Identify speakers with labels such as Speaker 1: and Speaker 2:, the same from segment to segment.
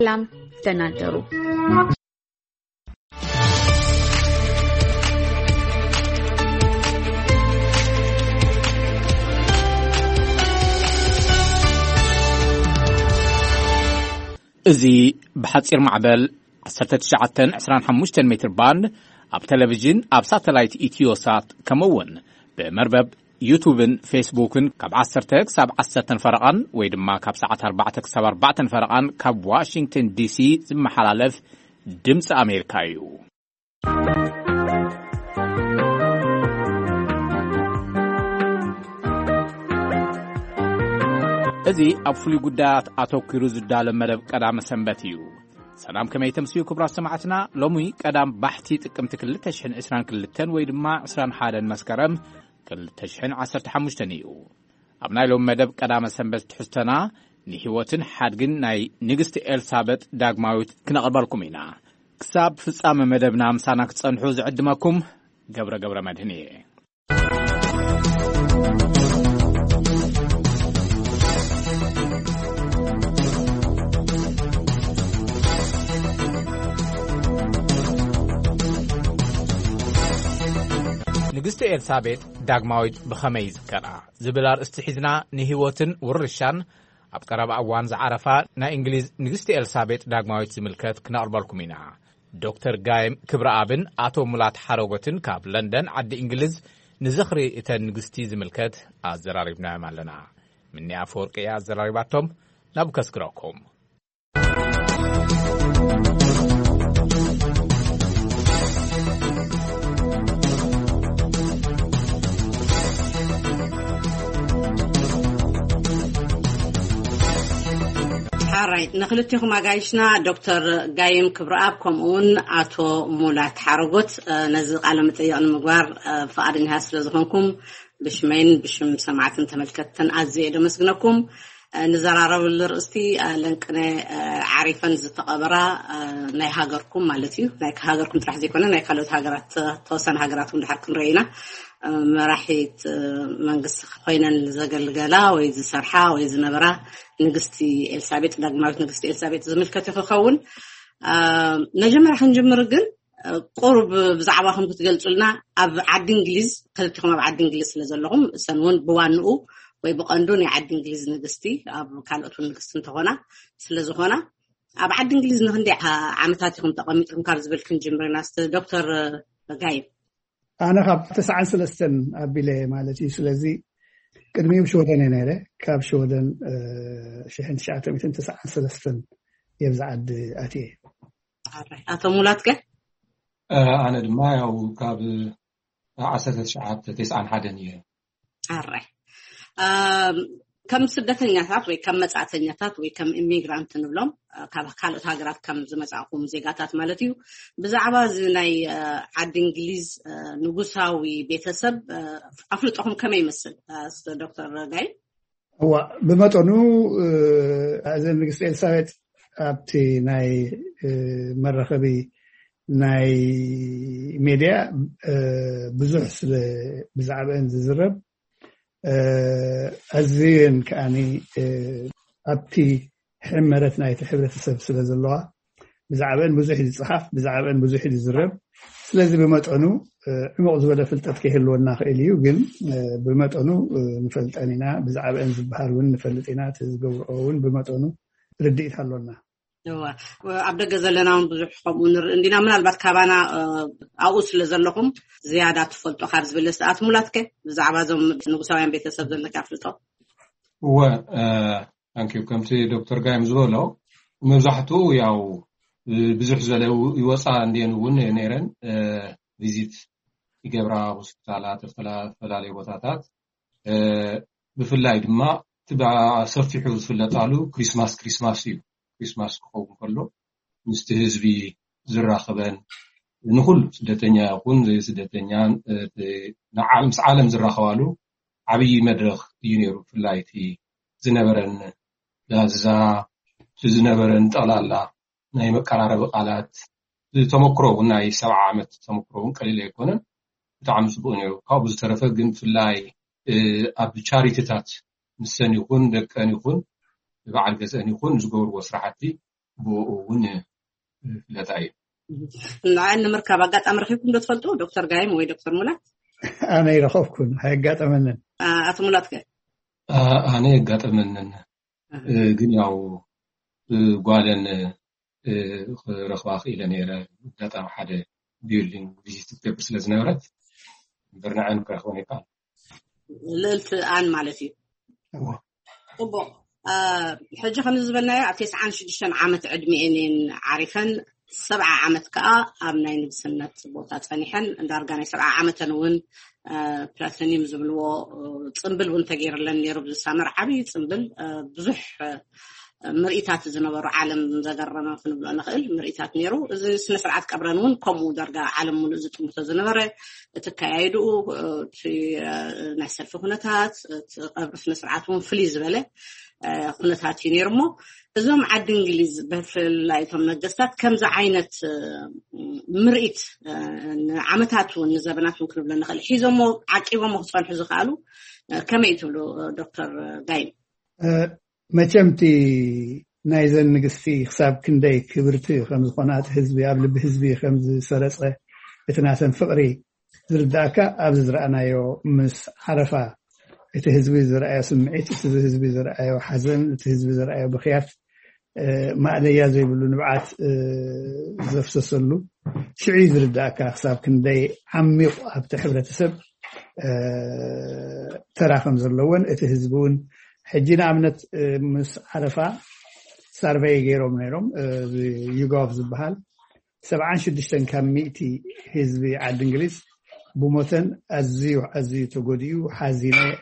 Speaker 1: سلام تنادروا
Speaker 2: ازي بحصير معبل 1925 متر باند اب تلفزيون اب ساتلايت ايتيوسات كمون بمربب يوتيوبن فيسبوكن كاب 10 كساب 10 فرقان ويدما كاب ساعات 4 كساب 4 فرقان كاب واشنطن دي سي زمحلالف دمص امريكايو ازي افلي قدات اتوكيرو زدال مدب قدام سنبتيو سلام كما يتمسيو كبرى سمعتنا لومي قدام بحثي تقمت كل تشحن اسران كلتن ويدما اسران حادن مسكرم كل تشحن 15 نيو ابناي لوم مدب قدام سنبت تحستنا نهيوتن حادغن ناي نيغست إلسابت داغماويت كنقبلكم هنا كساب فصام مدبنا مسانا كتصنحو زعدمكم غبره مدهني ንግስቲ ኤልሳቤጥ ዳግማዊት በኸመይ ዝከራ ዝብላር እስትሒዝና ንህይወትን ውርሻን ኣብ ቀረባ እዋን ዝዓረፋ ናይ እንግሊዝ ንግስቲ ኤልሳቤጥ ዳግማዊት ዝምልከት ክነቕርበልኩም ኢና ዶክተር ጋይም ክብረአብን አቶ ሙላት ሓረጎትን ካብ ለንደን ዓዲ እንግሊዝ ንዝኽሪ እተን ንግስቲ ዝምልከት ኣዘራሪብናዮም ኣለና ምኒ ኣፈወርቂ እያ ኣዘራሪባቶም ናብ ከስክረኩም
Speaker 3: right نخلتكم أجايشنا دكتور جايم كبراب كمون أتو مولات حرقت نزق على متيان مقبر فأرين هاس لزخنكم بشمين بشم سمعتن تملكتن أزيد مسجنكم نزرارة بالرأستي لأنكنا عارفا زتقبرة ناي هاجركم مالتيو ناي هاجركم ترح زيكونا ناي خلوت هاجرات توصل هاجراتهم لحركم رأينا مراحيت منقص خوينا الزقلقلا ويز سرحة ويز نبرة نقصتي إلسابيت داغماويت نقصتي إلسابيت زملكتي خاون نجمع راح نجمر قل قرب بزعباهم كتقلصوا لنا اب عد انجليز خلتكم اب عد انجليز لزلهم سنون بوانو ወይ በቀንዶን የዓዲ እንግሊዝ ንግስቲ ኣብ ካልኦት ንግስቲ እንተኾና ስለዝኾና ኣብ ዓዲ እንግሊዝ ንክንዲ ዓመታት ይኹም ተቐሚጥኩም ካብ ዝብል ክንጅምርና ዶክተር ጋይብ
Speaker 4: ኣነ ካብ 93 ኣቢለ ማለት እዩ ስለዚ ቅድሚው ሸወደን ነይረ ካብ ሸወደን 1993 የብዛዓድ ኣትየ
Speaker 3: ኣቶ ሙላት ከ
Speaker 5: ኣነ ድማ ያው ካብ 1991 እየ
Speaker 3: ኣራይ كم سدتنياتات ወይ ከም መጻተኛታት ወይ ከም ኢሚግራንት ንብሎም ካብ ካልኦት ሃገራት ከም ዝመጻኹም ዜጋታት ማለት እዩ ብዛዕባ ናይ ዓዲ እንግሊዝ ንጉሳዊ ቤተሰብ ኣፍልጦኹም ከመይ ይመስል ዶክተር ጋይ
Speaker 4: هو بمطኑ ኣዘን ንግስቲ ኤልሳቤጥ ኣብቲ ናይ መራኸቢ ናይ ሚድያ ብዙሕ ስለ ብዛዕባን ዝዝረብ أزين كأني أبتي حمرتنا يتحبرتسب سلازلوا بزعبان بزحي الصحف بزعبان بزحي الزرب لازم بمطعنو عمق ولا فلتت كهلو الناخ إليو جن بمطعنو نفلت أنينا بزعبان زبحرون نفلتينا تزجورون بمطعنو رديت حلونا
Speaker 3: هو عبد الجزلنا بزح قبون عندنا من البات كابانا أوس لزلهم زيادة فلتو خارج بالساعات مولاتك زعبازهم نقصاوين بيتسب لك أفلتو
Speaker 5: هو أنكي كمتي دكتور جايم زولو مزحتو ياو بزح زلو يوصل عندنا ون نيرن فيزيت يجبرا هوسبيتالات فلالي بوتاتات بفلاي دما تبع صفي حوز فلاتالو كريسماس يو كريسماس كوم كله مستهزبي زراخبن نقول سدتنيا يكون زي سدتنيا عالم زراخوالو عبي مدرخ يونيرو في اللايتي زنبرن لازا زنبرن طلالا ناي مقرارب قالات تمكرو ناي 7 عامت تمكرو قليل يكونن بتاع مسبون يرو كاب زترفه ግን ፍላይ ኣብ ቻሪቲታት ምሰን ይኹን ደቀን ይኹን بعد جزء يكون زجور وسرحتي بوون فلتاي
Speaker 3: لأن مركب قات أمريكم تفلتوا دكتور قايم وي دكتور مولات
Speaker 4: أنا يرخفكم هاي قات أمنن
Speaker 3: أتو مولات كي
Speaker 5: أنا قات أمنن قنياو قالن رخواخ إلى نيرة قات أم حدا بيولين فيزيت بيبر سلازنورت برنا عن كرخوني قال
Speaker 3: ليلت آن مالتي طبو حجة خمس زبنا عتيس عن شديشان عامة عدميين عارفا 7 عامة كأ أبنين بسنة بوتات فنيحن دارجاني 7 عامة نون بلاتينيوم زبلو تصنبل ونتغير لن يرب السامر عبي تصنبل بزح مرئيتات زنبر عالم زقرنا فنبلو نخيل مرئيتات نيرو إذا سنة سرعات كبرانون كمو درجة عالم منزت متزنبر تكايدو في نحسل في هنتات قبل سنة سرعاتهم فليز بله هنتات ينيرمو إذا عاد إنجليز بفلايتهم نجستات كم زعينة مرئيت عمتاتون نزبناتون كنبلو نخيل حيزمو عقيبهم مخصوصا حزو قالوا كما يتبلو دكتور قايم
Speaker 4: مچمتي نايزن نغستي حساب كندي كبرتي خمس قنات حزبي قبل بحزبي خمس سرصه اتناسن فقري زرداكا ابز زرعنايو مس حرفا اتحزبي زرعايو سمعيت اتحزبي زرعايو حزن اتحزبي زرعايو بخياف ما عليا زي بلو نبعات زفسسلو شعي زرداكا حساب كندي عميق ابت حبرتسب تراخم زلون اتحزبون حجينا عملت مس عرفة سيرفي غيرهم نيرهم يوغوف زبحال 76 كميتي حزبي عاد انجليز بموتن ازيو تغوديو حزينه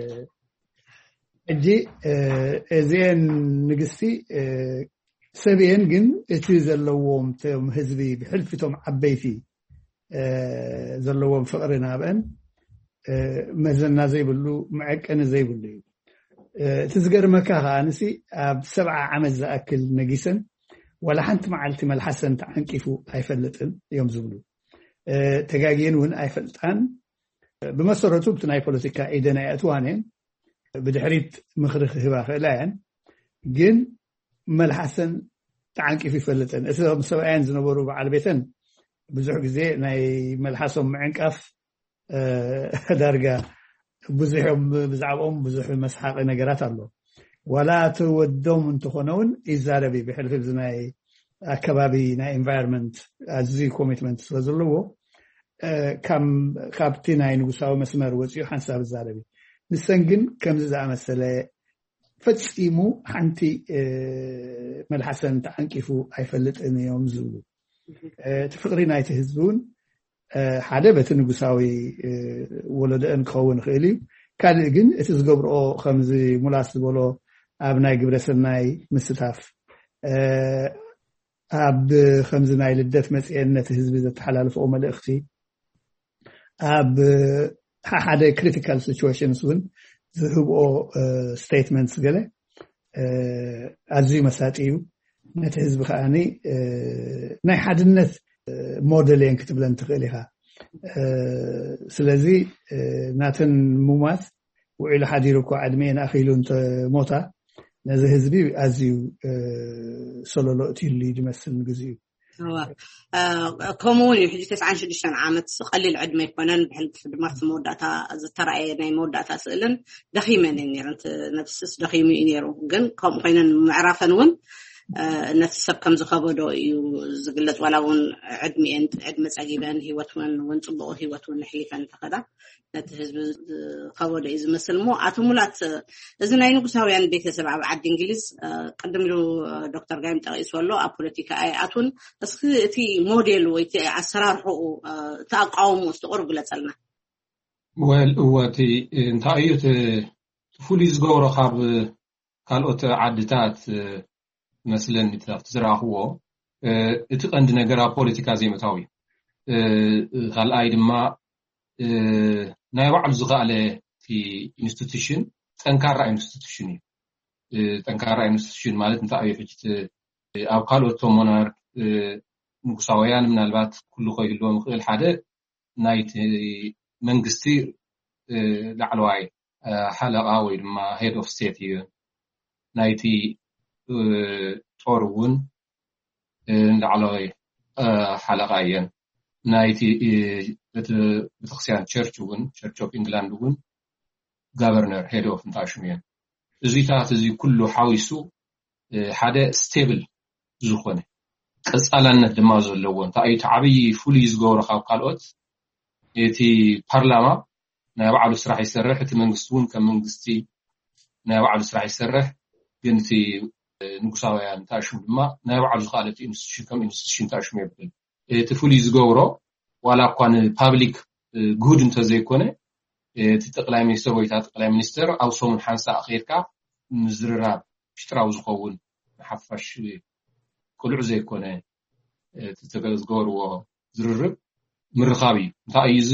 Speaker 4: اجي ازين نغستي سبين جن اتزلوهم تم حزبي بحلفتهم عبيتي زلوهم فقرنا بن مزنا زي بلو معقن زي بلو تزقر مكاها أنسي ب7 عمز زأكل نجيسن ولا حنت معلتي ملحسن تعنكفو أيفلتن يوم زبلو تجاجين ون أيفلتان بمسرته بتناي بوليتيكا إيدنا أتوانين بدحريت مخرخ هباخ لاين جن ملحسن تعنكفي فلتن إذا سواء زنبورو على بيتن بزحق زي ناي ملحسن معنكف درجة بزحهم بزعبهم بزح مسحق نجارات الله ولا تودهم انتخنون إزاربي بحلف الزناي كبابي نا environment أزي commitment سوزلوه كم خابتنا ينقصوا مسمار وزيو حنساب الزاربي نسنجن كم زع مسألة فتسيمو حنتي ملحسن تعنكفو أيفلت إن يوم زولو تفقرين أي تهزبون حدا بتنقصاوي ولدن كون خيلي كان جن اتزقبرو خمزي ملاصق بولو ابناي جبرسناي مستاف اب خمزناي لدت مسئنت حزب زتحلالف او ملختي اب حدا critical situations ون ذهبو statements قال ازي مساتيو نت حزب خاني ناي حدنت موديلين كتب لن تخيلها سلازي ناتن مومات وإلى حديركو عدمين أخيلون موتا نزه هزبي أزيو سولولوتي اللي جمسن قزيو
Speaker 3: كوموني حجي 9 عامت قليل عدمي يكونن بحل خدمات موداتا ترى ناي موداتا سئلن دخيمن ينيرنت نفسس دخيمي ينيرو جن كم خينن معرفن ون نفسب كم زخبودو يزقلت ولا ون عدمي انت عدم صغيبان هيوتون ونصبو هيوتون حليفن تخدا نتهز خبودو اذا مسلمو اتمولات اذا ناي نقصاويان بيتسب عاد انجليز قدم له دكتور قايم تقيس ولو ابوليتيكا اي اتون بس تي موديل ويتي اسرار حقوق تقاومو استقرب لصلنا
Speaker 5: وتي انت ايت فوليز غورو خاب ካልኦት ዓድታት مثلا تزراحو እቲ ቀንዲ ነገር ፖለቲካ ዘይመታዊ ካልኣይ ድማ ናይ ባዕሉ ዝኻለ ቲ ኢንስቲትዩሽን ጠንካራ ኢንስቲትዩሽን ጠንካራ ኢንስቲትዩሽን ማለት እንታይ እዩ ሕጅት ኣብ ካልኦት ሞናርክ ንጉሳውያን ምናልባት ኩሉ ኮይልዎም ክእል ሓደ ናይቲ መንግስቲ ላዕለዋይ ሓለቓ ወይ ድማ ሄድ ኦፍ ስቴት እዩ ናይቲ ጦርውን ንላዕለዋይ ሓለቓ እየን ናይቲ ቤተክርስትያን ቸርች እውን ቸርች ኦፍ ኢንግላንድ እውን ጋቨርነር ሄድ ኦፍ እንታሽም እየን እዚታት እዚ ኩሉ ሓዊሱ ሓደ ስቴብል ዝኾነ ቀጻላነት ድማ ዘለዎ እንታይ እቲ ዓብይ ፍሉይ ዝገብሮ ካብ ካልኦት እቲ ፓርላማ ናይ ባዕሉ ስራሕ ይሰርሕ እቲ መንግስቲ እውን ከም መንግስቲ ናይ ባዕሉ ስራሕ ይሰርሕ ግን እቲ ንጉሳውያን ታሽም ድማ ናይ ባዕሉ ዝኻለት ኢንስቲትዩሽን ከም ኢንስቲትዩሽን ታሽም ይብል እቲ ፍሉይ ዝገብሮ ዋላ እኳ ፐብሊክ ጉድ እንተዘይኮነ እቲ ጠቅላይ ሚኒስትር ወይ ጠቅላይ ሚኒስትር ኣብ ሰሙን ሓንሳ ኣኺርካ ምዝርራብ ሽጥራው ዝኸውን ሓፋሽ ቁልዕ ዘይኮነ እቲ ዝገብርዎ ዝርርብ ምርኻብ እዩ እንታይ እዩ እዚ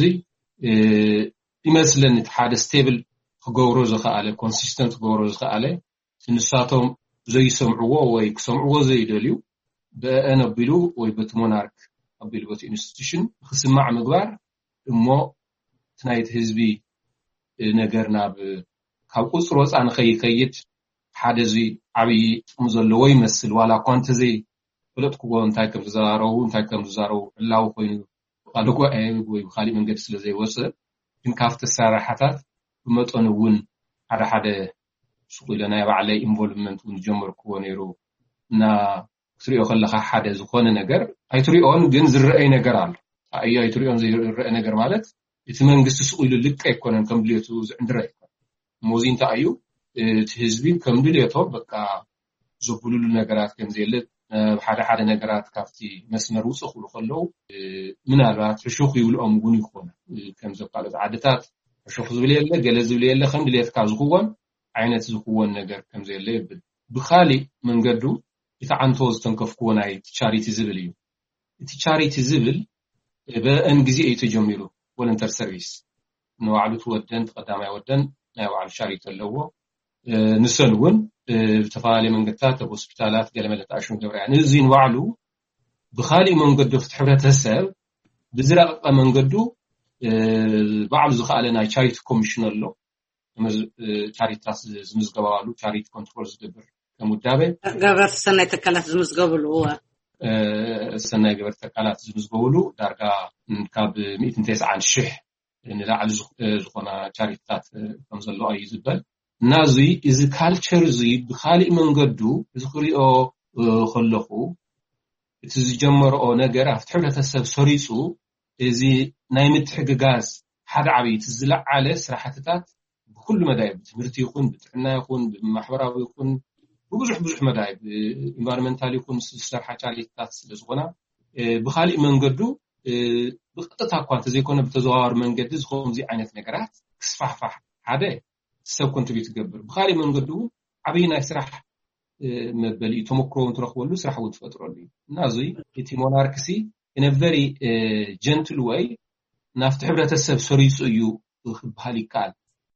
Speaker 5: ይመስለኒ እቲ ሓደ ስቴብል ክገብሮ ዝኽኣለ ኮንሲስተንት ክገብሮ ዝኽኣለ ንሳቶም ዘይሰምዕዎ ወይ ክሰምዕዎ ዘይደልዩ በአን ኣቢሉ ወይ በቲ ሞናርክ ኣቢሉ በቲ ኢንስቲትዩሽን ክስማዕ ምግባር እሞ ትናይት ህዝቢ ነገር ናብ ካብ ቁፅሮ ወፃን ከይከይድ ሓደ እዚ ዓብይ ጥቅሚ ዘለዎ ይመስል ዋላ እኳ እንተዘይ ፍለጥክዎ እንታይ ከም ዝዛረቡ ዕላው ኮይኑ ካልእ ወይ ካልእ መንገዲ ስለ ዘይወፅእ ግን ካብቲ ኣሰራርሓታት ብመጠኑ እውን ሓደ ሱቅ ኢለ ናይ ባዕለይ ኢንቮልቭመንት እውን ጀመርክዎ ነይሩ እና ክትሪኦ ከለካ ሓደ ዝኾነ ነገር ኣይትሪኦን ግን ዝረአይ ነገር ኣሎ ኣይትሪኦን ዝረአይ ነገር ማለት እቲ መንግስቲ ሱቅ ኢሉ ልቀ ኣይኮነን ከም ድልየቱ ዝዕንድረ ኣይኮነን ሞዚ እንታይ እዩ እቲ ህዝቢ ከም ድልየቶ በቃ ዘብሉሉ ነገራት ከም ዘየለ ሓደ ነገራት ካብቲ መስመር ውፅእ ክብሉ ከለው ምናልባት ሕሹኽ ይብልኦም እውን ይኾነ ከም ዘካልኦት ዓድታት ሕሹኽ ዝብል የለ ገለ ዝብል የለ ከም ድልየትካ ዝኽወን ዓይነት ዝኽወን ነገር ከም ዘየለ ይብል ብኻሊእ መንገዱ እቲ ዓንቶ ዝተንከፍክዎ ናይ ቻሪቲ ዝብል እዩ እቲ ቻሪቲ ዝብል በአን ግዜ እዩ ተጀሚሩ ቮለንተር ሰርቪስ ንባዕሉ ትወደን ተቀዳማይ ወደን ናይ ባዕሉ ቻሪቲ ኣለዎ ንሰን እውን ብተፈላለየ መንገድታት ኣብ ሆስፒታላት ገለ መለጣሽን ገብርያ ነዚ ንባዕሉ ብኻሊእ መንገዱ ፍቲ ሕብረተሰብ ብዝረቐቐ መንገዱ ባዕሉ ዝኽኣለ ናይ ቻሪቲ ኮሚሽን ኣሎ ቻሪቲታት ዝምዝገባሉ ቻሪቲ ኮንትሮል ዝገብር ከም ውዳበ
Speaker 3: ገበርቲ ሰናይ ተካላት ዝምዝገብሉ
Speaker 5: ሰናይ ገበርቲ ተካላት ዝምዝገብሉ ዳርጋ ካብ 190,000 ንላዕሊ ዝኾና ቻሪቲታት ከም ዘለዎ እዩ ዝብል ናዚ እዚ ካልቸር እዚ ብኻሊእ መንገዱ እዚ ክሪኦ ከለኹ እቲ ዝጀመረኦ ነገር ኣብቲ ሕብረተሰብ ሰሪፁ እዚ ናይ ምትሕግጋዝ ሓደ ዓብይ ዝለዓለ ስራሕትታት ብኩሉ መዳይብ ትምህርቲ ይኹን ብጥዕና ይኹን ብማሕበራዊ ይኹን ብዙሕ መዳይብ ኢንቫይሮንመንታል ይኹን ዝሰርሓ ቻሪቲታት ስለዝኾና ብኻሊእ መንገዱ ብቀጥታ እኳ እንተዘይኮነ ብተዘዋዋሪ መንገዲ ዝኸምዚ ዓይነት ነገራት ክስፋሕፋሕ ሓደ ሰብ ኮንትሪቢዩት ይገብር ብኻሊእ መንገዱ ዓብይ ናይ ስራሕ መበሊ ተመክሮ እንትረኽበሉ ስራሕ እውን ትፈጥረሉ እዩ እና እዚ እቲ ሞናርክሲ in a very gentle way ናፍቲ ሕብረተሰብ ሰሪፁ እዩ ክበሃል ይከኣል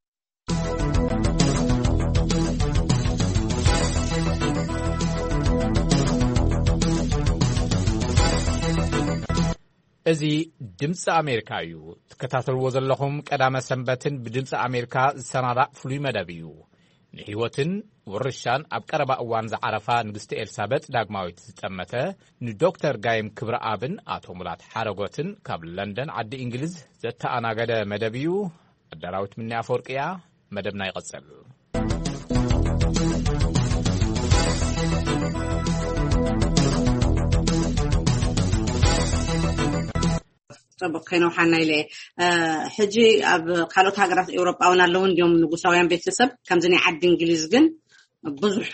Speaker 2: እዚ ድምፂ ኣሜሪካ እዩ ትከታተልዎ ዘለኹም ቀዳመ ሰንበትን ብድምፂ ኣሜሪካ ዝሰናዳእ ፍሉይ መደብ እዩ ንህይወትን ውርሻን ኣብ ቀረባ እዋን ዝዓረፋ ንግስቲ ኤልሳቤጥ ዳግማዊት ዝጠመተ ንዶክተር ጋይም ክብረአብን ኣቶ ሙላት ሓረጎትን ካብ ለንደን ዓዲ እንግሊዝ ዘተኣናገደ መደብ እዩ ኣዳራዊት ምንያ አፈወርቅያ መደብና ይቐጽል
Speaker 3: طبقنا وحنا إليه حجي أب خلوت هاجرات أوروبا ونالون اليوم نقصاويان بيتسب كم زني عد إنجليز جن بزح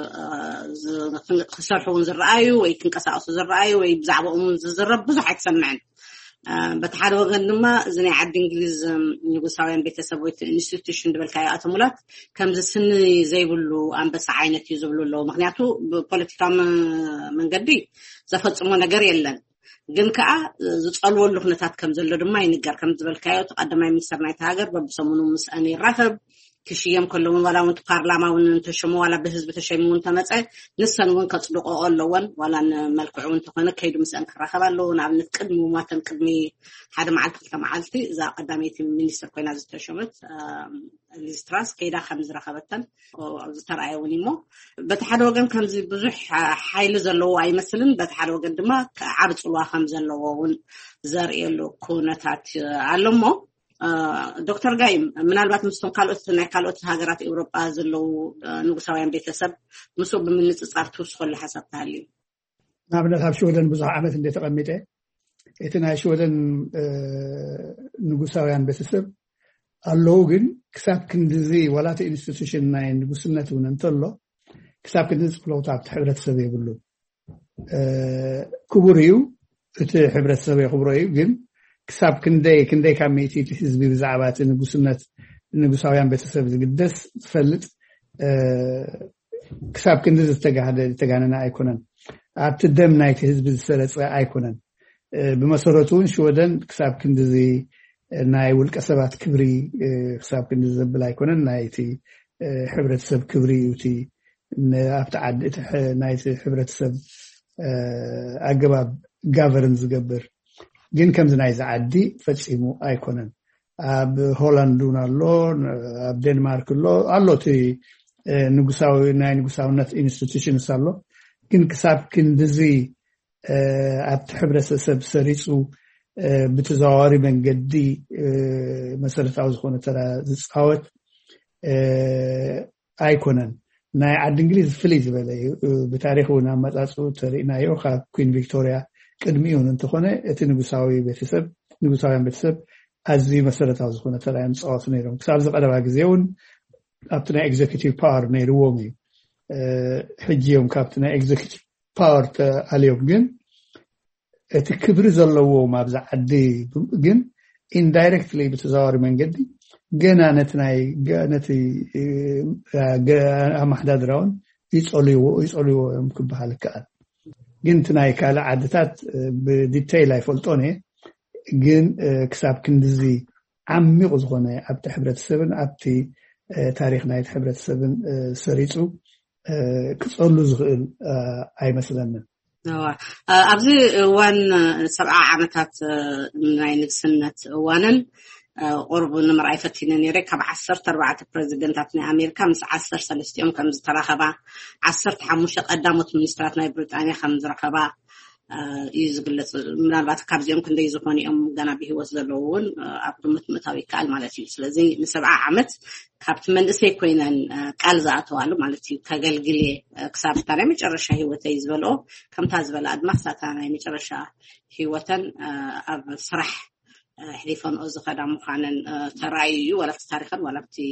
Speaker 3: خسرحون زرعي ويكن قصاص زرعي ويبزعوا زرب بزح يتسمعن بتحد وجن ما زني عد إنجليز نقصاويان بيتسب ويتنستيشن بالكايات مولات كم زسن زي بلو أم بس عينك يزبلو له مغنياتو بوليتيكا من قدي زفت صمونا قريلا ግን ከዓ ዝጸልወሉ ኩነታት ከም ዘሎ ድማ ይንገር ከም ዝበልካዮ ተቀዳማይ ሚኒስትር ናይቲ ሃገር በብሰሙኑ ምስ ኣነ ይራኸብ كشيم كلهم ولا وانت بارلمان تشموا ولا بحزب تشمون تمصع نسن وين كصدقوا اللون ولا ملكعون تكون كيد مسان كرخبا لو نعم نقدموا ما تنقدمي حدا معلت معلتي اذا قداميتي مينستر كوينا زتشمت ليستراس كيدا خمس رخبتن او زترايونيمو بتحد وجن كم زي بزح حيل زلو اي مثلا بتحد وجن دما عرضوا خمس زلوون زرئ له كونتات علمو دكتور جايم ምናልባት ምስቶም ካልኦት ሃገራት ኤውሮጳ ዘለው ንጉሳውያን ቤተሰብ ምስኡ ብምንጽጻር ትውስኸሉ ሓሳብ ታሃልዩ
Speaker 4: ናብነት ኣብ ሽወደን ብዙሕ ዓመት እንደተቐመጠ እቲ ናይ ሽወደን ንጉሳውያን ቤተሰብ ኣለው ግን ክሳብ ክንድዚ ወላተ ኢንስቲትዩሽን ናይ ንጉስነት እውን እንተሎ ክሳብ ክንድዚ ፍሎታት ሕብረተሰብ ይብሉ ክቡር እዩ እቲ ሕብረተሰብ ይኽብሮ እዩ ግን كسب كندي كميتي حزب بزعبات نغوساويان بيتسب زغدس تفلط كسب كندي تغاننا ايكونن اتدم نايت حزب زسرص ايكونن بمسرتون شودن كسب كندي ناي ولقسبات كبري كسب كندي زبل ايكونن نايتي حبرتسب كبري يوتي ابتعد نايت حبرتسب اغباب غافرنز غبر ግን ከም ዝናይ ዝዓዲ ፈጽሙ ኣይኮነን ኣብ ሆላንድ ኣሎ ኣብ ዴንማርክ ኣሎ እቲ ንጉሳውነት ኢንስቲትዩሽንስ ኣሎ ግን ክሳብ ክንድዚ ኣብ ሕብረተሰብ ሰሪጹ ብተዘዋዋሪ መንገዲ መሰረታዊ ዝኾነ ተራ ዝጻወት ኣይኮነን ናይ ዓዲ እንግሊዝ ፍልይ ዝበለ ብታሪኹ ናመጻጹ ተሪእናዮ ካብ ኩዊን ቪክቶሪያ ቅድሚውን እንተኾነ እቲ ንጉሳውያን ቤተሰብ ኣዝዩ መሰረታዊ ዝኾነ ተራእያ ምጽዋት ነይሮም ክሳብ ዝቐረባ ግዜውን ኣብቲ ናይ ኤግዜኪቲቭ ፓወር ነይርዎም እዩ ሕጂዮም ካብቲ ናይ ኤግዜኪቲቭ ፓወር ተኣልዮም ግን እቲ ክብሪ ዘለዎም ኣብዛ ዓዲ ግን ኢንዳይሬክትሊ ብተዘዋዋሪ መንገዲ ገና ነቲ ኣማሕዳድራውን ይጸልይዎ ክበሃል ይከኣል ግን ትናይ ካለ ዓድታት ብዲቴይል ኣይፈልጦን ግን ክሳብ ክንድዚ ዓሚቕ ዝኾነ ኣብቲ ሕብረተሰብን ኣብቲ ታሪኽ ናይቲ ሕብረተሰብን ሰሪጹ ክጸሉ ዝኽእል ኣይመስለንን
Speaker 3: ኣብዚ እዋን 70 ዓመታት ናይ ንግስነት እዋንን قرب نمرأي فتينا نيري كاب 14 بريزيدنتات ناي أمريكا مس 13 يوم كم زتراخبا 15 قدامت منسترات ناي بريطانيا خمس رخبا يزغلص ምናልባት ካብዚኦም ክንደይ ዝኾኑ እዮም ገና ብህይወት ዘለውን ኣብ ምትምታዊ ቃል ማለት እዩ ስለዚ ን70 ዓመት ካብቲ መንእሰይ ኮይነን ቃል ዝኣተዋሉ ማለት እዩ ከገልግል ክሳብ ታሪክ መጨረሻ ህይወተይ ዝበልኦ ከምታ ዝበላ ኣድማሳታ ናይ መጨረሻ ህይወተን ኣብ ስራሕ حليفون أوز خدام مخانن تراعي ولا في تاريخن ولا في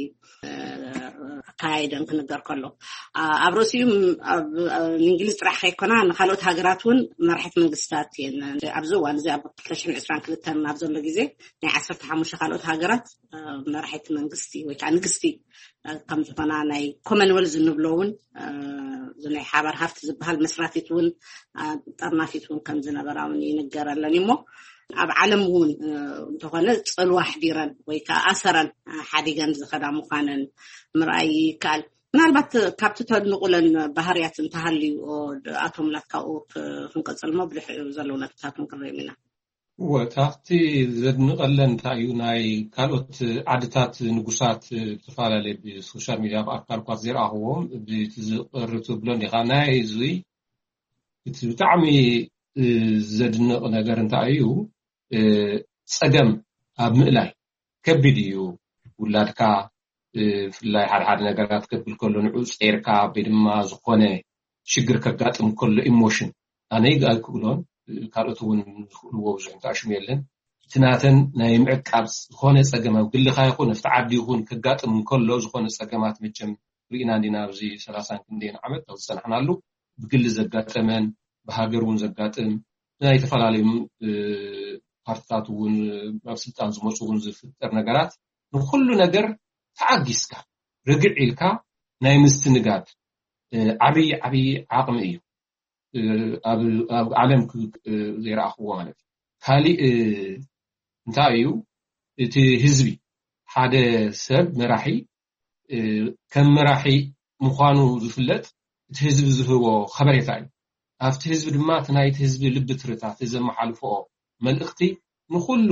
Speaker 3: كايدن كنقدر كله أبروسيوم الإنجليز راح يكونان خلوت هاجراتون مرحلة من قصتين أبزوان زي أبكتشن إسرائيل كلتن أبزول لجزء نعصر تحمش خلوت هاجرات مرحلة من قصتي وكان قصتي كم زبنا ناي كومنولز النبلون زني حبر هفت زبها المسراتيتون طرناتيتون كم زنا براوني نجار لنيمو ኣብ ዓለም እውን እንተኾነ ጽልዋ ሕዲረን ወይ ከዓ ኣሰረን ሓዲገን ዝኸዳ ምዃነን ምርኣይ ይከኣል ምናልባት ካብቲ ተድንቑለን ባህርያት እንተሃልዩ ኣቶ ሙላትካኡ ክንቀጽል ሞ ብልሕ ዘለዉ ነጥብታትን ክንሪኦም ኢና
Speaker 5: ወታፍቲ ዘድንቐለን እንታይ እዩ ናይ ካልኦት ዓድታት ንጉሳት ዝተፈላለዩ ብሶሻል ሚድያ ብኣካል ኳ ዝረኣኽዎም ብዝቕርቱ ብሎን ኢኻ ናይ እዚ እቲ ብጣዕሚ ዘድንቕ ነገር እንታይ እዩ ጸገም ኣብ ምእላይ ከቢድ እዩ ውላድካ ፍላይ ሓደ ነገራት ከብል ከሎ ንዑ ጸይርካ ብድማ ዝኾነ ሽግር ከጋጥም ከሎ ኢሞሽን ኣነ ይጋልኩሎን ካልኦት እውን ዝኽእልዎ ብዙሕ እንታሽም የለን ትናተን ናይ ምዕቃብ ዝኾነ ጸገም ኣብ ግልኻ ይኹን ኣብቲ ዓዲ ይኹን ከጋጥም ከሎ ዝኾነ ጸገማት መቸም ርኢና እንዲና ኣብዚ 30 ክንደይ ዓመት ተወሰናሕናሉ ብግል ዘጋጠመን በሃገሩን ዘጋጥም ናይ ተፈላለዩ ፓርቲታት እውን ኣብ ስልጣን ዝመጹውን ዝፍጠር ነገራት ንኩሉ ነገር ተዓጊስካ ርግዕ ኢልካ ናይ ምስትንጋድ ዓብይ ዓቕሚ እዩ ኣብ ዓለም ዝረኣኽዎ ማለት ካሊእ እንታይ እዩ እቲ ህዝቢ ሓደ ሰብ መራሒ ከም መራሒ ምዃኑ ዝፍለጥ እቲ ህዝቢ ዝህቦ ሓበሬታ እዩ ኣብቲ ህዝቢ ድማ እቲ ናይቲ ህዝቢ ልቢ ትርታት ዘመሓልፎ መልእኽቲ ንኹሉ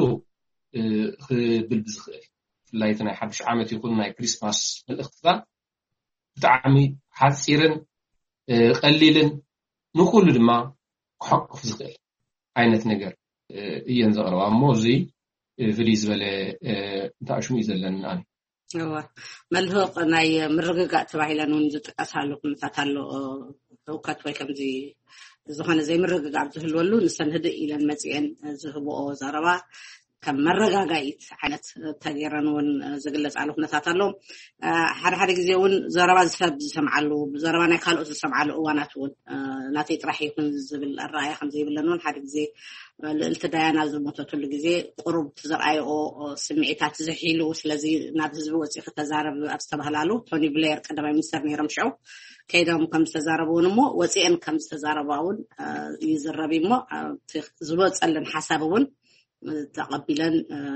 Speaker 5: ክብል ዝኽእል ፍላይ እቲ ናይ ሓድሽ ዓመት ይኹን ናይ ክሪስማስ መልእኽትታት ብጣዕሚ ሓፂርን ቀሊልን ንኹሉ ድማ ክሕቅፍ ዝኽእል ዓይነት ነገር እየን ዘቕርባ እሞ እዚ ፍልይ ዝበለ እንታሽሙ እዩ ዘለና
Speaker 3: መልህቕ ናይ ምርግጋእ ተባሂለን እውን ዝጥቀሳሉ ኩነታት ኣሎ ህውከት ወይ ከምዚ ዝኾነ ዘይምርግጋእ ዝህልወሉ ንሰን ህድእ ኢለን መፅአን ዝህብኦ ዘረባ ከም መረጋጋኢት ዓይነት ተገይረን እውን ዝግለጻሉ ኩነታት ኣሎ ሓደ ግዜ እውን ዘረባ ዝሰብ ዝሰምዓሉ ዘረባ ናይ ካልኦት ዝሰምዓሉ እዋናት እውን ናተይ ጥራሕ ይኹን ዝብል ኣረኣእያ ከም ዘይብለን እውን ሓደ ግዜ ልዕልቲ ዳያና ዝሞተትሉ ግዜ ቁሩብ ትዝረኣይኦ ስምዒታት ዝሒሉ ስለዚ ናብ ህዝቢ ወፂኡ ክተዛረብ ኣብ ዝተባህላሉ ቶኒ ብሌር ቀዳማይ ሚኒስተር ነይሮም ሽዑ ከይዶም ከም ዝተዛረቡን እሞ ወፂአን ከም ዝተዛረባ እውን ይዝረብ እሞ ዝወፀለን ሓሳብ እውን ተቐቢለን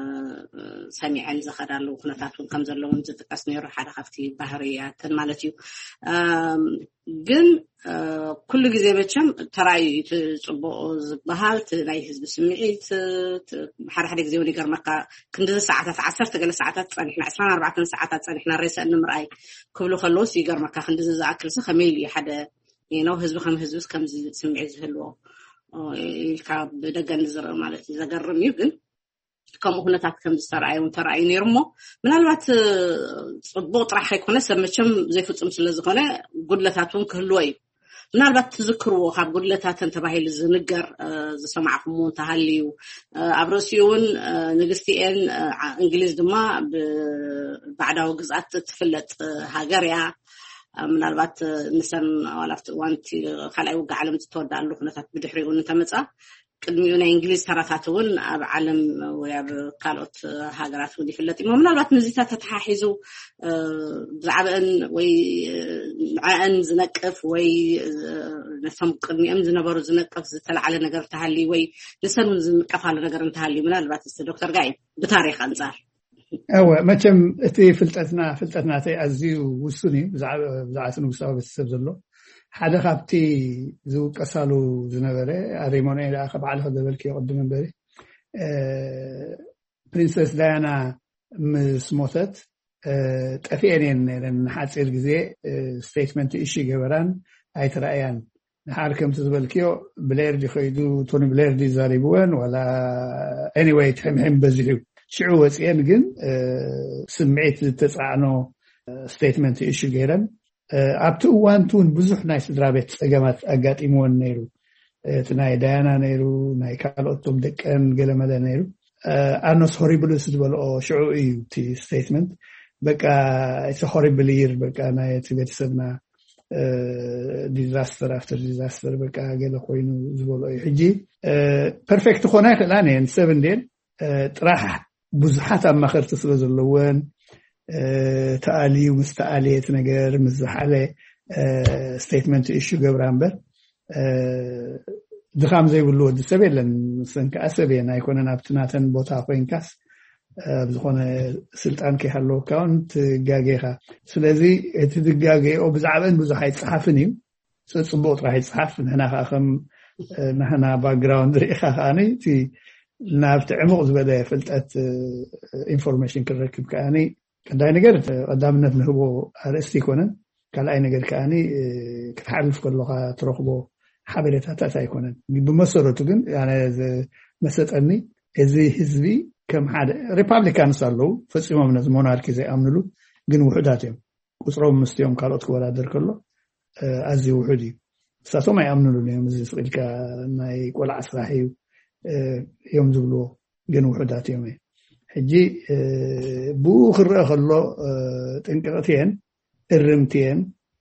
Speaker 3: ሰሚዐን ዝኸዳሉ ኩነታቱን ከም ዘለውን ዝጥቀስ ነይሩ ሓደ ካብቲ ባህርያትን ማለት እዩ ግን ኩሉ ግዜ መቸም ተራእዩ ጽቡቕ ዝበሃል ናይ ህዝቢ ስምዒት ሓደ ግዜ እውን ይገርመካ ክንዲ ሰዓታት 10 ገለ ሰዓታት ጸኒሕና 24 ሰዓታት ጸኒሕና ርእሰን ንምርኣይ ክብሉ ከለውስ ይገርመካ ክንዲ ዝኣክልስ ከመይል ሓደ ህዝቢ ከም ህዝቢ ከም ስምዒት ዝህልዎ ኢልካ ብደገን ዝረአ ማለት ዘገርም እዩ ግን ከምኡ ኩነታት ከም ዝተረኣዩን ተራእዩ ነይሩ እሞ ምናልባት ጽቡቕ ጥራሕ ኣይኮነ ሰብ መቸም ዘይፍጽም ስለዝኾነ ጉድለታቱን ክህልዎ እዩ ምናልባት ትዝክርዎ ካብ ጉድለታተን ተባሂሉ ዝንገር ዝሰማዕኹም እንተሃልዩ ኣብ ርእሲኡ እውን ንግስቲኤን እንግሊዝ ድማ ብባዕዳዊ ግዝኣት ትፍለጥ ሃገር እያ ምናልባት ንሰን ዋላፍቲ ዋንቲ ካልኣይ ውግእ ዓለም ዝተወዳእሉ ኩነታት ብድሕሪኡ እንተመፃ ቅድሚኡ ናይ እንግሊዝ ተራታት እውን ኣብ ዓለም ወይ ኣብ ካልኦት ሃገራት እውን ይፍለጥ እዩ ምናልባት ነዚታት ተተሓሒዙ ብዛዕባን ወይ ንዓን ዝነቅፍ ወይ ነቶም ቅድሚኦም ዝነበሩ ዝነቅፍ ዝተለዓለ ነገር ተሃሊ ወይ ንሰን ዝንቀፋሉ ነገር እንተሃሊ ምናልባት ዶክተር ጋይ ብታሪክ አንፃር
Speaker 4: መቸም እቲ ፍልጠትና ኣዝዩ ውሱን እዩ ብዛዕባ ንጉሳዊ ቤተሰብ ዘሎ ሓደ ካብቲ ዝውቀሳሉ ዝነበረ ኣሪሞኔ ካብ ባዕልኻ ዘበልክ ይቅድም እምበሪ ፕሪንሰስ ዳያና ምስ ሞተት ጠፊአን ነይረን ንሓፂር ግዜ ስቴትመንት እሺ ገበራን ኣይተረኣያን ንሓር ከምቲ ዝበልክዮ ብሌር ኸይዱ ቶኒ ብሌር ዛሪብወን ወላ ኤኒዌይ ትሕምሕም በዚሑ ሽዑ ወፅአን ግን ስምዒት ዝተጻዕኖ ስቴትመንት እሺ ገይረን ኣብቲ እዋንቱን ብዙሕ ናይ ስድራ ቤት ፀገማት ኣጋጢምዎን ነይሩ እቲ ናይ ዳያና ነይሩ ናይ ካልኦቶም ደቀን ገለመለ ነይሩ ኣኖስ ሆሪብልስ ዝበልኦ ሽዑ እዩ እቲ ስቴትመንት በቃ it's a horrible year በቃ ናይ እቲ ቤተሰብና ዲዛስተር ኣፍተር ዲዛስተር በቃ ገለ ኮይኑ ዝበልኦ እዩ ሕጂ ፐርፌክት ኮነ ይኽእላን እየን ሰብን ደን ጥራሕ ብዙሓት ኣማኸርቲ ስለ ዘለወን ተኣልዩ ምስ ተኣልየት ነገር ምስ ዝሓለ ስቴትመንት እሹ ገብራ እምበር ድኻም ዘይብሉ ወዲ ሰብ የለን ምስንከዓ ሰብ እየን ኣይኮነን ኣብቲ ናተን ቦታ ኮይንካስ ኣብ ዝኾነ ስልጣን ከይሃለወካ እውን ትጋጌኻ ስለዚ እቲ ትጋጌኦ ብዛዕባን ብዙሕ ኣይፅሓፍን እዩ ፅቡቕ ጥራሕ ይፅሓፍ ንሕና ከዓ ከም ናህና ባክግራውንድ ርኢኻ ከዓኒ እቲ ናብቲ ዕሙቕ ዝበለ ፍልጠት ኢንፎርሜሽን ክንረክብ ከዓኒ ቀዳይ ነገር ቀዳምነት ንህቦ ኣርእስቲ ይኮነን ካልኣይ ነገር ከዓኒ ክትሓልፍ ከለኻ ትረኽቦ ሓበሬታታት ኣይኮነን ብመሰረቱ ግን መሰጠኒ እዚ ህዝቢ ከም ሓደ ሪፓብሊካንስ ኣለዉ ፈፂሞም ነዚ ሞናርኪ ዘይኣምንሉ ግን ውሑዳት እዮም ቁፅሮም ምስትዮም ካልኦት ክወዳደር ከሎ ኣዝዩ ውሑድ እዩ ንሳቶም ኣይኣምንሉን እዮም እዚ ስቂልካ ናይ ቆልዓ ስራሕ እዩ እዮም ዝብልዎ ግን ውሑዳት እዮም ሕጂ ብኡ ክረአ ከሎ ጥንቅቕቲ እየን እርምቲ እየን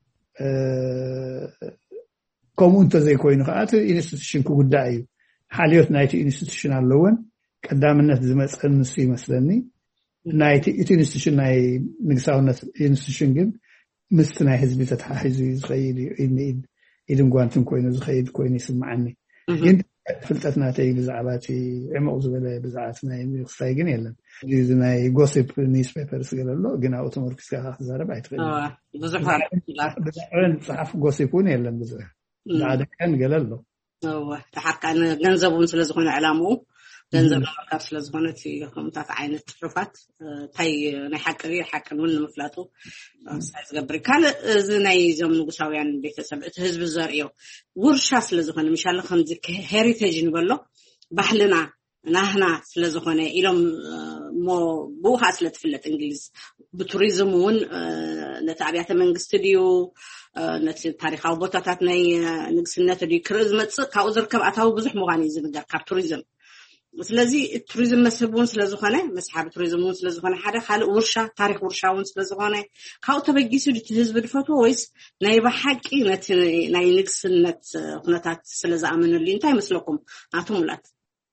Speaker 4: ከምኡ እንተዘይኮይኑ ከዓ እቲ ኢንስቲቱሽን ክጉዳእ እዩ ሓልዮት ናይቲ ኢንስቲቱሽን ኣለውን ቀዳምነት ዝመፀን ንሱ ይመስለኒ ናይቲ ኢንስቲቱሽን ናይ ንግሳውነት ኢንስቲቱሽን ግን ምስቲ ናይ ህዝቢ ተተሓሒዙ ዝኸይድ ኢድን ጓንትን ኮይኑ ዝኸይድ ኮይኑ ይስምዓኒ ግን ፍልጠትናተይ ብዛዕባቲ ዕሙቕ ዝበለ ብዛዕት ናይ ምክስታይ ግን የለን እዚ ናይ ጎሲፕ ኒውስ ፔፐርስ ገለሎ ግን ኣብኡ ተመርኪስካ ክዛረብ ኣይትኽእልን
Speaker 3: ብዙሕ
Speaker 4: ጽሑፍ ጎሲፕን የለን ብዙሕ ዳዕደቀን ገለሎ
Speaker 3: ተሓካን ገንዘቡን ስለ ዝኾነ ዕላምኡ ገንዘብ ለመርካብ ስለ ዝኾነት ከምታት ዓይነት ጽሑፋት ታይ ናይ ሓቅን ውን ንምፍላጡ ሳይ ዝገብር ካልእ እዚ ናይ ዞም ንጉሳውያን ቤተሰብ እቲ ህዝቢ ዘርእዮ ውርሻ ስለ ዝኾነ ምሻለ ከምዚ ሄሪቴጅ ንበሎ ባህልና ናህና ስለ ዝኾነ ኢሎም ሞ ብውሃ ስለ ትፍለጥ እንግሊዝ ብቱሪዝም ውን ነቲ ኣብያተ መንግስቲ ድዩ ነቲ ታሪኻዊ ቦታታት ናይ ንግስነት ድዩ ክርኢ ዝመጽእ ካብኡ ዝርከብ ኣታዊ ብዙሕ ምዃኑ እዩ ዝንገር ካብ ቱሪዝም ስለዚ ቱሪዝም መስህቡን ስለ ዝኾነ መስሓብ ቱሪዝምን ስለ ዝኾነ ሓደ ካልእ ውርሻ ታሪክ ውርሻውን ስለ ዝኾነ ካብኡ ተበጊሱ እቲ ህዝቢ ድፈትዎ ወይስ ናይ ብሓቂ ነቲ ናይ ንግስነት ኩነታት ስለ ዝኣምንሉ እንታይ ይመስለኩም ኣቶ ሙላት?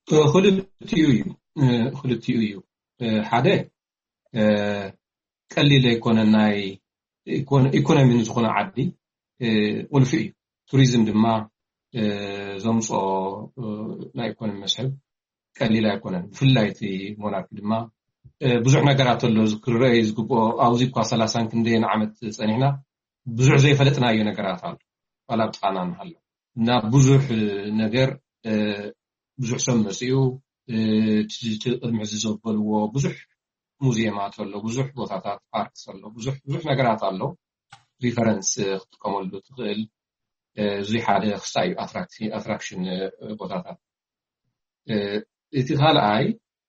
Speaker 5: ክልቲኡ እዩ ሓደ ቀሊል ኣይኮነ ናይ ኢኮኖሚ ዝኾነ ዓዲ ቁልፊ እዩ ቱሪዝም ድማ ዘምጾ ናይ ኢኮኖሚ መስሕብ ቀሊል ኣይኮነን ብፍላይ እቲ ሞናርኪ ድማ ብዙሕ ነገራት ኣሎ ዝክረይ ዝግብኦ ኣብዚ እኳ 30 ክንደይን ዓመት ጸኒሕና ብዙሕ ዘይፈለጥናዮ ነገራት ኣሎ ዋላ ብጣዕና ንሃሎ እና ብዙሕ ነገር ብዙሕ ሰብ መጽኡ ቅድሚ ዝዘበልዎ ብዙሕ ሙዚየማት ኣሎ ብዙሕ ቦታታት ፓርክስ ኣሎ ብዙሕ ነገራት ኣሎ ሪፈረንስ ክትጥቀመሉ ትኽእል እዚ ሓደ ክስታይ ኣትራክሽን ቦታታት እቲ ካልኣይ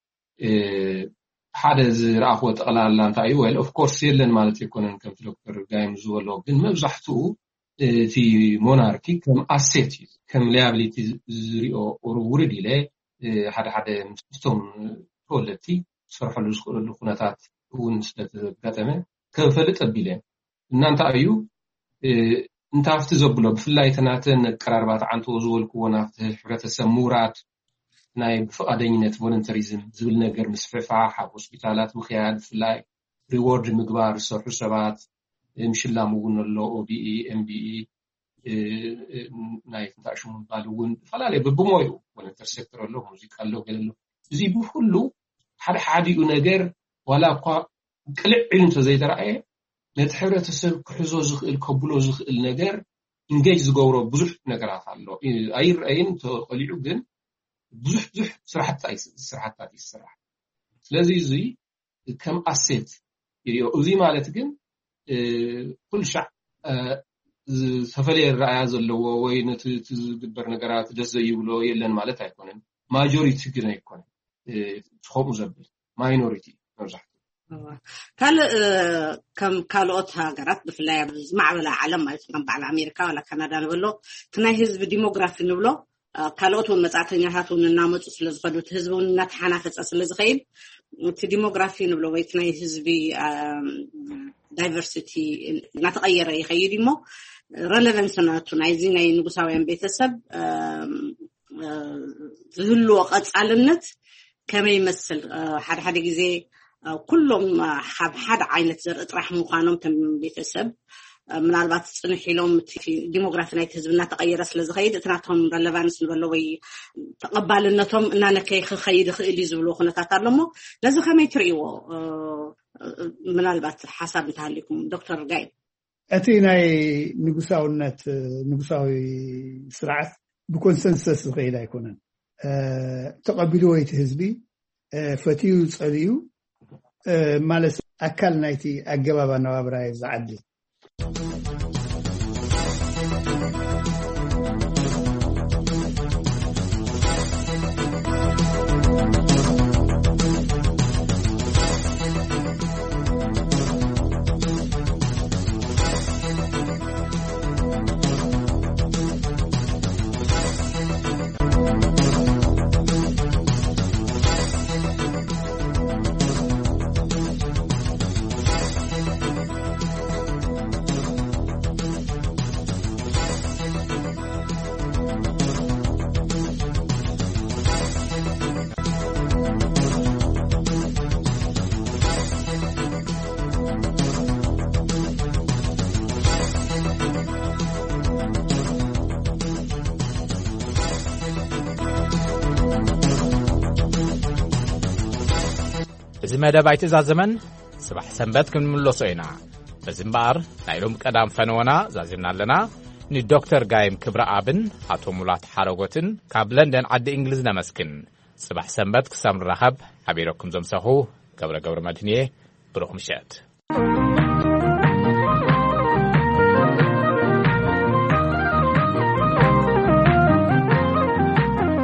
Speaker 5: ሓደ ዝረኣኽዎ ጠቕላላ እንታይ እዩ ዌል ኦፍ ኮርስ የለን ማለት ኣይኮነን ከም ዶክተር ጋይም ዝበሎ ግን መብዛሕትኡ እቲ ሞናርኪ ከም ኣሴት እዩ ከም ሊያቢሊቲ ዝሪኦ ውርድ ኢለ ሓደ ምስቶም ተወለድቲ ዝሰርሐሉ ዝኽእሉ ኩነታት እውን ስለተጋጠመ ከፈልጥ ኣቢለ እናንተ እዩ እንታፍቲ ዘብሎ ብፍላይ ተናተን ቀራርባት ዓንቶ ዝበልክዎ ናፍቲ ሕብረተሰብ ሙራት ናይ ብፍቃደኝነት ቮለንተሪዝም ዝብል ነገር ምስፍሕፋሕ ኣብ ሆስፒታላት ምኽያድ ብፍላይ ሪዎርድ ምግባር ዝሰርሑ ሰባት ምሽላም እውን ኣሎ ኦቢኢ ኤምቢኢ ናይ ፍንታሽሙ ባል እውን ብፈላለየ ብሞዩ ቮለንተር ሴክተር ኣሎ ሙዚቃ ኣሎ ገለሎ እዚ ብኩሉ ሓደ ነገር ዋላ እኳ ቅልዕ ኢሉ እንተዘይተረኣየ ነቲ ሕብረተሰብ ክሕዞ ዝኽእል ከብሎ ዝኽእል ነገር ኢንጌጅ ዝገብሮ ብዙሕ ነገራት ኣሎ ኣይርአይን ተቐሊዑ ግን ብዙሕ ስራሕታት ይስራሕ ስለዚ እዚ ከም ኣሴት ይሪኦ እዚ ማለት ግን ኩል ሻዕ ዝተፈለየ ረኣያ ዘለዎ ወይ ነቲ ዝግበር ነገራት ደስ ዘይብሎ የለን ማለት ኣይኮነን ማጆሪቲ ግን ኣይኮነን ትኸምኡ ዘብል ማይኖሪቲ መብዛሕትኡ
Speaker 3: ከም ካልኦት ሃገራት ብፍላይ ኣብ ዝማዕበለ ዓለም ማለት ከም በዓል ኣሜሪካ ወላ ካናዳ ንብሎ እቲ ናይ ህዝቢ ዲሞግራፊ ንብሎ ካልኦት እውን መጻተኛታት እውን እናመጹ ስለ ዝኸዱ እቲ ህዝቢ እውን እናተሓናፈፀ ስለ ዝኸይድ እቲ ዲሞግራፊ ንብሎ ወይ እቲ ናይ ህዝቢ ዳይቨርሲቲ እናተቐየረ ይኸይድ እሞ ረሌቨንስ ናቱ ናይዚ ናይ ንጉሳውያን ቤተሰብ ዝህልዎ ቀጻልነት ከመይ ይመስል ሓደ ግዜ ኩሎም ሓደ ዓይነት ዘርኢ ጥራሕ ምዃኖም ከም ቤተሰብ ምናልባት ጽንሕ ኢሎም ዲሞግራፊ ናይቲ ህዝቢ እናተቐየረ ስለ ዝኸይድ እቲ ናቶም ረሌቫንስ ንበሎ ወይ ተቐባልነቶም እናነከይ ክኸይድ ይኽእል እዩ ዝብሎ ኩነታት ኣሎ እሞ ነዚ ከመይ ትርእይዎ ምናልባት ሓሳብ እንተሃሊኩም ዶክተር ጋይ?
Speaker 4: እቲ ናይ ንጉሳዊ ስርዓት ብኮንሰንሰስ ዝኸይድ ኣይኮነን ተቐቢሉ ወይ እቲ ህዝቢ ፈትዩ ጸልዩ ማለት ኣካል ናይቲ ኣገባብ ኣነባብራ ዝዓድል
Speaker 2: ነዚ መደብ ኣይተዛዘመን صباح ሰንበት ክንምለሶ ኢና በዝምባር ናይሎም ቀዳም ፈነወና ዛዚምና ኣለና ንዶክተር ጋይም ክብረአብን አቶ ሙላት ሓረጎትን ካብ ለንደን ዓዲ እንግሊዝ ነመስክን صباح ሰንበት ክሳብ ንራኸብ ሓቢረኩም ዘምሰኹ ገብረ መድህንየ ብሩኽ ምሸት